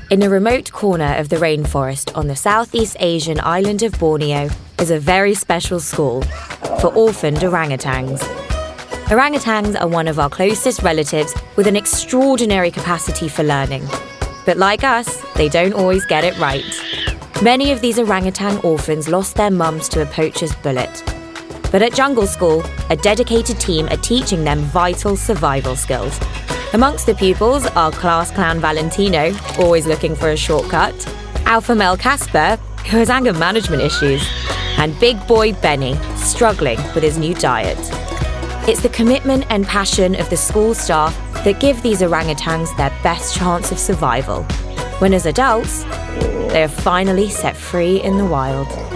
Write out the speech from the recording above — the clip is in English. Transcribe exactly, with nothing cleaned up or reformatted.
In a remote corner of the rainforest on the Southeast Asian island of Borneo is a very special school for orphaned orangutans. Orangutans are one of our closest relatives with an extraordinary capacity for learning. But like us, they don't always get it right. Many of these orangutan orphans lost their mums to a poacher's bullet. But at Jungle School, a dedicated team are teaching them vital survival skills. Amongst the pupils are class clown Valentino, always looking for a shortcut, alpha male Casper, who has anger management issues, and big boy Benny, struggling with his new diet. It's the commitment and passion of the school staff that give these orangutans their best chance of survival, when as adults, they are finally set free in the wild.